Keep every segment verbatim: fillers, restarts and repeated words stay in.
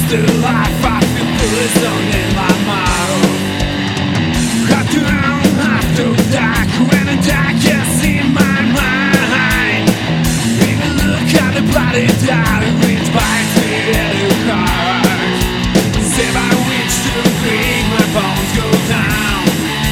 the life I feel poison in my mouth. After round, after dark, when the dark is in my mind. Even look at the bloody dart which bites me in the heart. Say by which to break my bones go down.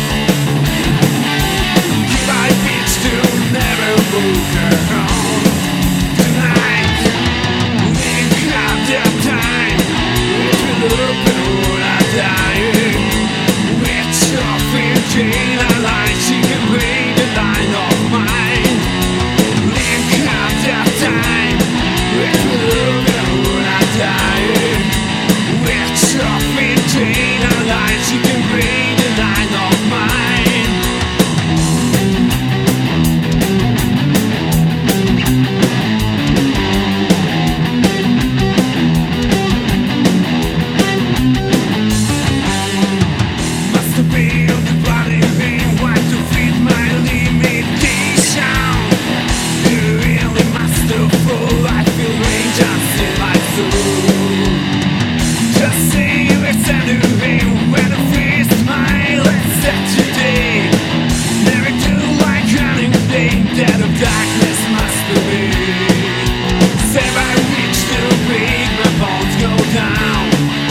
Give my bitch to never move her home. Tonight, we have the time. It's been open when I die. With your fifteen I lie, she can read the line of mine. We have the time. It's been open when I die. With your fifteen I lie, she can read the line of mine. Darkness must be. Say by which to break my bones go down.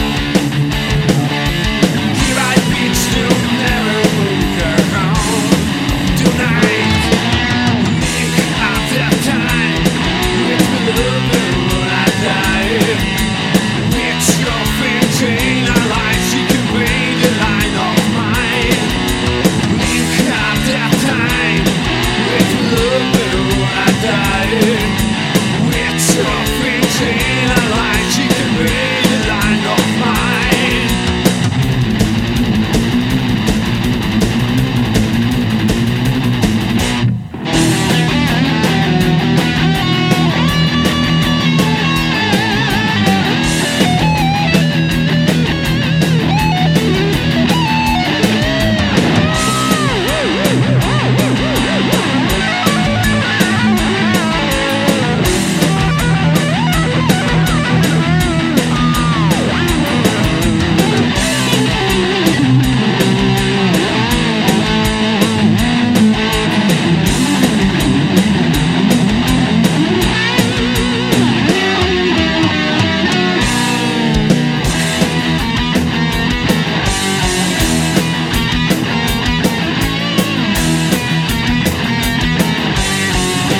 Give I bitch to never move her home. Tonight, we have the time. With the love when I die. With your fifteen I lie, she can read the line of mine. We have the time. With the love I die. With your fifteen I lie, she can read the line of mine.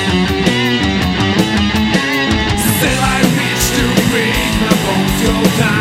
Still I reach to break my bones go down.